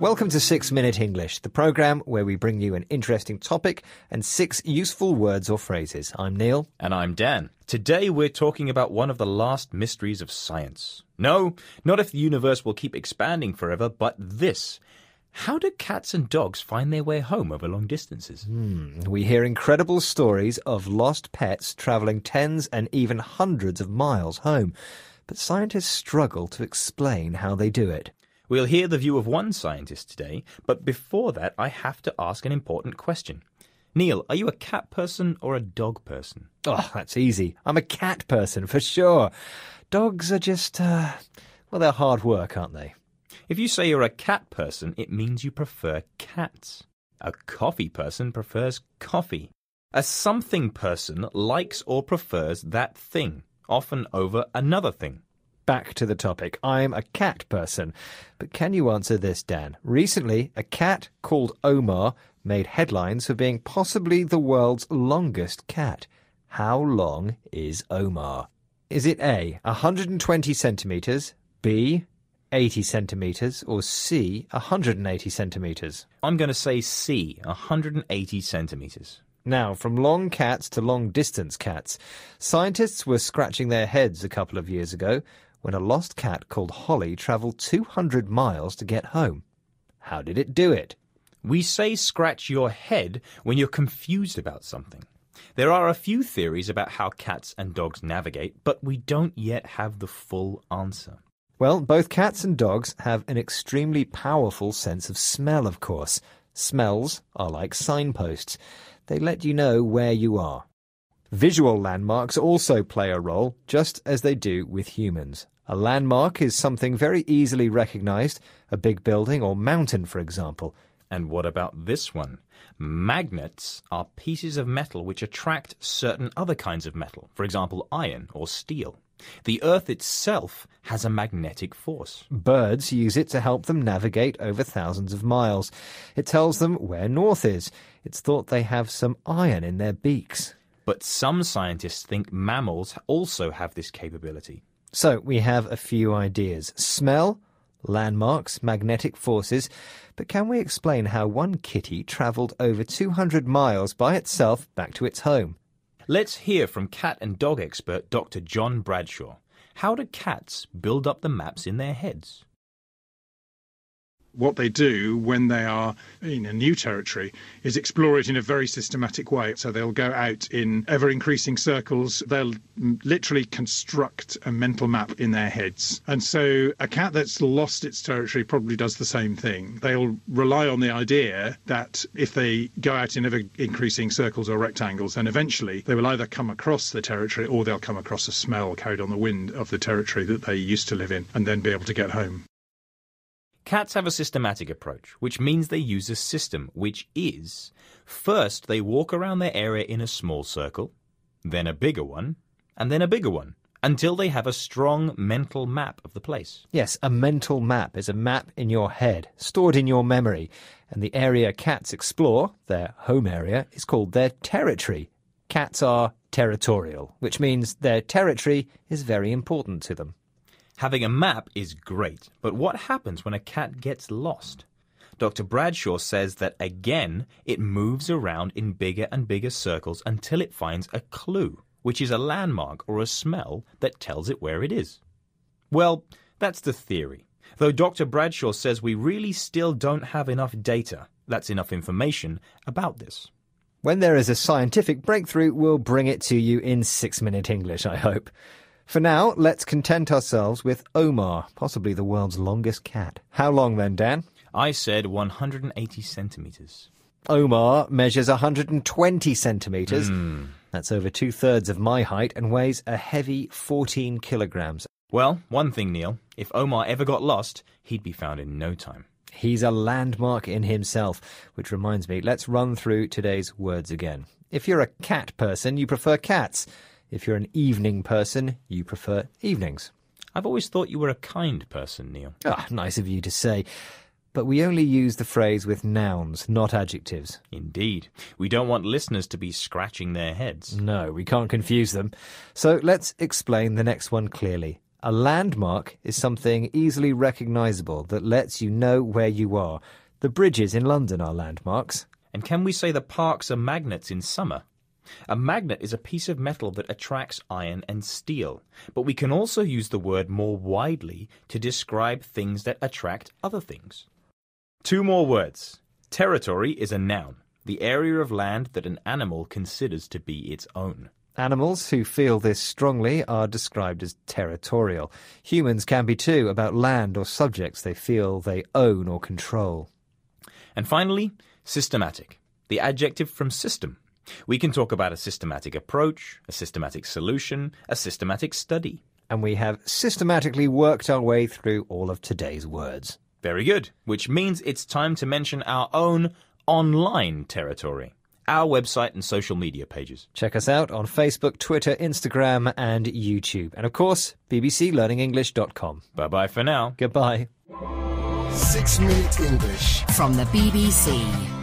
Welcome to 6 Minute English, the programme where we bring you an interesting topic and 6 useful words or phrases. I'm Neil. And I'm Dan. Today we're talking about one of the last mysteries of science. No, not if the universe will keep expanding forever, but this. How do cats and dogs find their way home over long distances? We hear incredible stories of lost pets travelling tens and even hundreds of miles home, but scientists struggle to explain how they do it. We'll hear the view of one scientist today, but before that I have to ask an important question. Neil, are you a cat person or a dog person? Oh, that's easy. I'm a cat person, for sure. Dogs are just, they're hard work, aren't they? If you say you're a cat person, it means you prefer cats. A coffee person prefers coffee. A something person likes or prefers that thing, often over another thing. Back to the topic. I'm a cat person. But can you answer this, Dan? Recently, a cat called Omar made headlines for being possibly the world's longest cat. How long is Omar? Is it A, 120 centimetres, B, 80 centimetres, or C, 180 centimetres? I'm going to say C, 180 centimetres. Now, from long cats to long-distance cats, scientists were scratching their heads a couple of years ago when a lost cat called Holly travelled 200 miles to get home. How did it do it? We say scratch your head when you're confused about something. There are a few theories about how cats and dogs navigate, but we don't yet have the full answer. Well, both cats and dogs have an extremely powerful sense of smell, of course. Smells are like signposts. They let you know where you are. Visual landmarks also play a role, just as they do with humans. A landmark is something very easily recognised, a big building or mountain, for example. And what about this one? Magnets are pieces of metal which attract certain other kinds of metal, for example, iron or steel. The Earth itself has a magnetic force. Birds use it to help them navigate over thousands of miles. It tells them where north is. It's thought they have some iron in their beaks. But some scientists think mammals also have this capability. So we have a few ideas. Smell, landmarks, magnetic forces. But can we explain how one kitty travelled over 200 miles by itself back to its home? Let's hear from cat and dog expert Dr. John Bradshaw. How do cats build up the maps in their heads? What they do when they are in a new territory is explore it in a very systematic way. So they'll go out in ever-increasing circles. They'll literally construct a mental map in their heads. And so a cat that's lost its territory probably does the same thing. They'll rely on the idea that if they go out in ever-increasing circles or rectangles, then eventually they will either come across the territory or they'll come across a smell carried on the wind of the territory that they used to live in and then be able to get home. Cats have a systematic approach, which means they use a system, which is, first they walk around their area in a small circle, then a bigger one, and then a bigger one, until they have a strong mental map of the place. Yes, a mental map is a map in your head, stored in your memory, and the area cats explore, their home area, is called their territory. Cats are territorial, which means their territory is very important to them. Having a map is great, but what happens when a cat gets lost? Dr. Bradshaw says that, again, it moves around in bigger and bigger circles until it finds a clue, which is a landmark or a smell that tells it where it is. Well, that's the theory, though Dr. Bradshaw says we really still don't have enough data, that's enough information, about this. When there is a scientific breakthrough, we'll bring it to you in 6 Minute English, I hope. For now, let's content ourselves with Omar, possibly the world's longest cat. How long then, Dan? I said 180 centimetres. Omar measures 120 centimetres. That's over 2/3 of my height and weighs a heavy 14 kilograms. Well, one thing, Neil, if Omar ever got lost, he'd be found in no time. He's a landmark in himself, which reminds me, let's run through today's words again. If you're a cat person, you prefer cats. If you're an evening person, you prefer evenings. I've always thought you were a kind person, Neil. Ah, nice of you to say. But we only use the phrase with nouns, not adjectives. Indeed. We don't want listeners to be scratching their heads. No, we can't confuse them. So let's explain the next one clearly. A landmark is something easily recognisable that lets you know where you are. The bridges in London are landmarks. And can we say the parks are magnets in summer? A magnet is a piece of metal that attracts iron and steel, but we can also use the word more widely to describe things that attract other things. 2 more words. Territory is a noun, the area of land that an animal considers to be its own. Animals who feel this strongly are described as territorial. Humans can be too, about land or subjects they feel they own or control. And finally, systematic, the adjective from system. We can talk about a systematic approach, a systematic solution, a systematic study. And we have systematically worked our way through all of today's words. Very good, which means it's time to mention our own online territory, our website and social media pages. Check us out on Facebook, Twitter, Instagram and YouTube. And of course, bbclearningenglish.com. Bye-bye for now. Goodbye. 6 Minute English from the BBC.